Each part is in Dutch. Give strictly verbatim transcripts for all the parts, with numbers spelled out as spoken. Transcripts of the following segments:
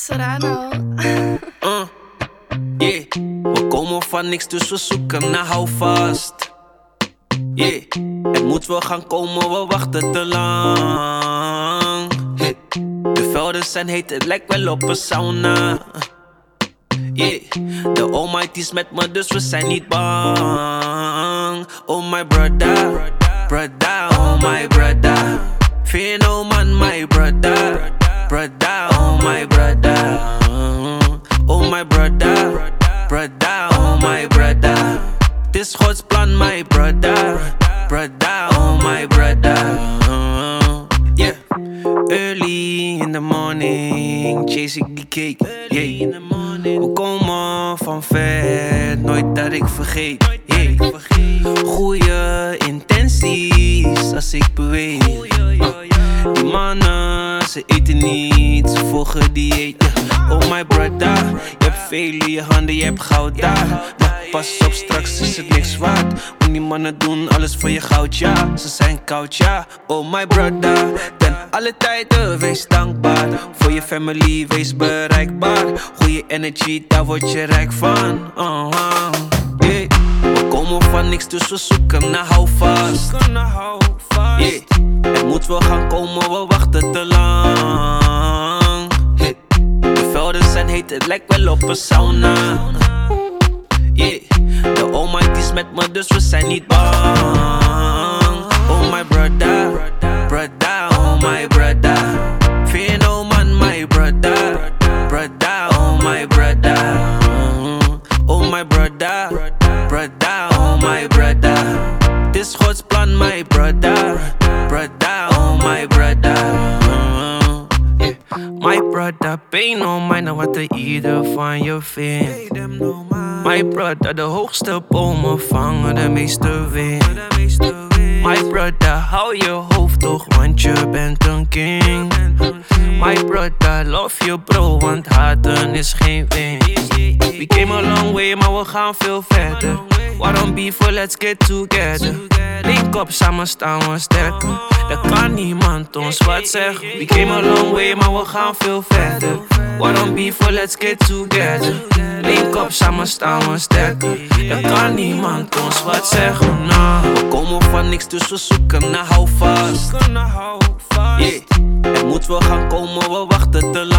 Serrano. Uh, yeah. We komen van niks, dus we zoeken naar houvast. Yeah. Het moet wel gaan komen, we wachten te lang. Hey. De velden zijn heet, het lijkt wel op een sauna. Yeah. De Almighty is met me, dus we zijn niet bang. Oh my brother, brother, oh my brother. Fear no man, my brother, brother, oh my brother. Oh my brother, brother, oh my brother. This Gods plan, my brother, brother, oh my brother. Yeah. Early in the morning, chase ik die cake. Yeah. We komen van ver, nooit dat ik vergeet. Yeah. Goeie intenties als ik beweeg. Uh, die mannen, ze eten niet, ze volgen dieet. Yeah. Oh my brother, je hebt veel in je handen, je hebt goud daar. Maar pas op, straks is het niks waard. Want die mannen doen alles voor je goud, ja. Ze zijn koud, ja. Oh my brother, ten alle tijden wees dankbaar. Voor je family, wees bereikbaar. Goeie energy, daar word je rijk van. uh-huh. Yeah. We komen van niks, dus we zoeken naar houvast. Yeah. Het moet wel gaan komen, we wachten te lang. Hey. De velden zijn heet, het lijkt wel op een sauna. Yeah. De Almighty is met me, dus we zijn niet bang. Oh my brother, brother, oh my brother. Fear no man, my brother, brother, oh my brother. Oh my brother, brother, oh my brother. This Gods plan, my brother, brother, oh my brother. Yeah. My brother, pay no mind aan wat er ieder van je vindt. My brother, de hoogste bomen vangen de meeste wind. My brother, hou je hoofd toch, want je bent een king. My brother, love you bro, want haten is geen winst. We came a long way, maar we gaan veel verder. Waarom beefen, let's get together. Link op, samen staan we sterker. Er kan niemand ons wat zeggen. We came a long way, maar we gaan veel verder. Waarom beefen, let's get together. Link op, samen staan we sterker. Er kan niemand ons wat zeggen, nah. We komen van niks, dus we zoeken naar houvast. Yeah. Het moet wel gaan komen, we wachten te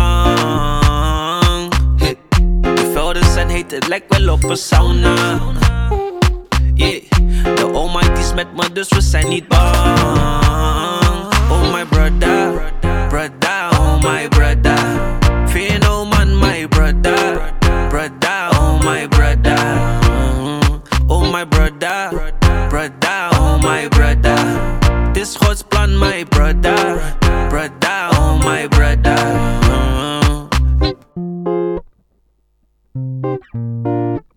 lang. Hey. De velden zijn heet, het lijkt wel op een sauna. Yeah. De Almighty is met me, dus we zijn niet bang. Oh my brother, brother, oh my brother. Fear no man, my brother, brother, oh my brother. Oh my brother, brother, oh my brother. This Gods plan, my brother, brother, oh my brother.